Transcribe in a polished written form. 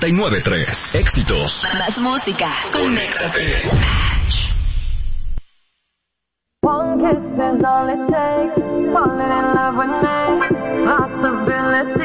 99.3. Éxitos. Más música. Conéctate. One kiss is all it takes. Falling in love with me. Possibility.